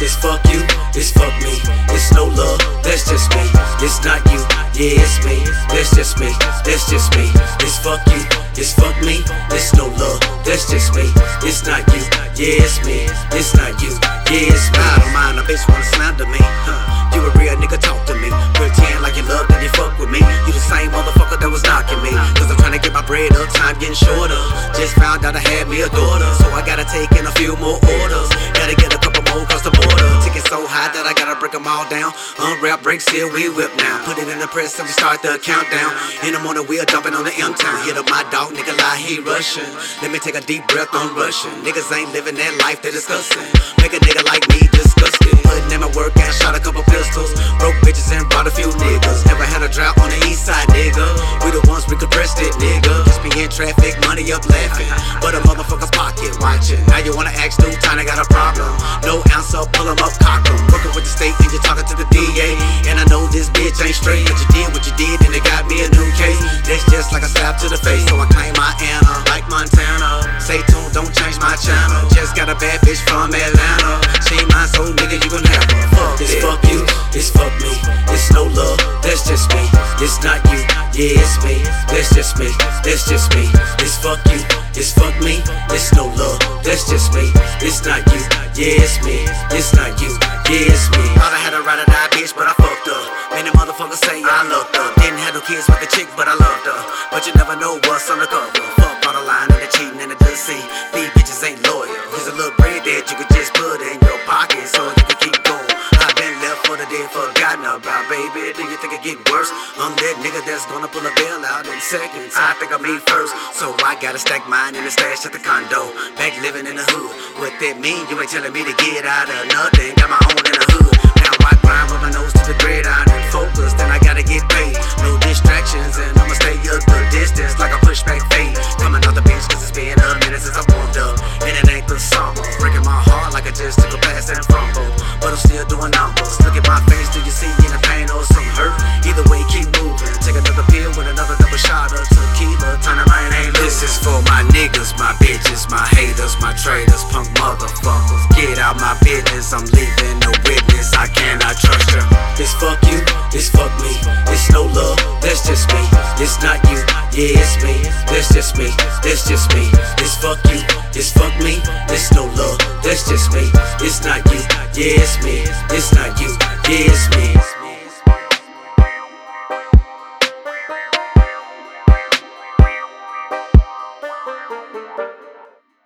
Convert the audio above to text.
It's fuck you, it's fuck me. It's no love, that's just me. It's not you, yeah, it's me. That's just me, that's just me. It's fuck you, it's fuck me. It's no love, that's just me. It's not you, yeah, it's me. It's not you, yeah, it's me. I don't mind a bitch wanna slander me. You a real nigga, talk to me. Pretend like you love that you fuck with me. You the same motherfucker that was knocking me. Cause I'm trying to get my bread up, time getting shorter. Just found out I had me a daughter, so I gotta take in a few more orders. Gotta get a couple more across the border. Ticket so high that I gotta break them all down. Unwrap, break, seal, we whip now. Put it in the press and we start the countdown. In the morning we are jumping on the M-Town. Hit up my dog, nigga lie, he rushing. Let me take a deep breath, I'm rushing. Niggas ain't living that life, they discussing. Make a nigga like me disgusted. Putting in my work and shot a couple pistols. Broke bitches and brought a few niggas. Never had a drought on the east side, nigga. We the ones we compressed it, nigga. Just be in traffic, money up laughing. But a motherfucker's pocket watching. Now you wanna ask new time, I got a problem. No answer, pull 'em up, cock 'em. Working with the state and you're talking to the DA. And I know this bitch ain't straight, but you did what you did and it got me a new case. That's just like a slap to the face, so I claim my Anna. Like Montana, stay tuned, don't change my channel. Just got a bad bitch from Atlanta. She ain't mine, so nigga, you gon' have her. Fuck it's fuck you, it's fuck me. It's no love, that's just me. It's not you, yeah, it's me. That's just me, that's just me. It's fuck you, it's fuck me. It's no love, that's just me. It's not you, yeah, it's me. It's not you, yeah, it's me. Thought I had a ride or die bitch, but I fucked up. Many motherfuckers say I loved her. Didn't have no kids with the chick, but I loved her. But you never know what's on the cover. Fuck all the lying and the cheating and the deceit. These bitches ain't loyal. Here's a little bread that you could just put in your pocket so you can keep going. I've been left for the dead, forgotten about, baby. Do you think it get worse? I'm that nigga that's gonna pull a bail out in seconds. I think I'm me first, so I gotta stack mine in the stash at the condo. Back living in the hood. What that mean? You ain't telling me to get out of nothing. Got my own in the hood. Now I grind with my nose to the gridiron and focus. Then I gotta get paid. No distractions, and I'ma stay up the distance like a pushback fade. Coming off the bench cause it's been a minute since I warmed up. And it ain't the summer. Breaking my heart like I just took a pass and fumble. But I'm still doing numbers. Look at my face, do you see any pain or some hurt? Either way, keep moving. Take another pill with another double shot of tequila. Turn around, ain't losing. This is for my niggas, my bitches, my haters, my traitors, punk motherfuckers. Get out my business, I'm leaving no witness. I cannot trust you. It's fuck you, it's fuck me. It's no love, that's just me. It's not you, yeah, it's me. That's just me, that's just me. It's fuck you, it's fuck me. It's no love, that's just me. It's not you, yeah, it's me. It's not you, yeah, it's me.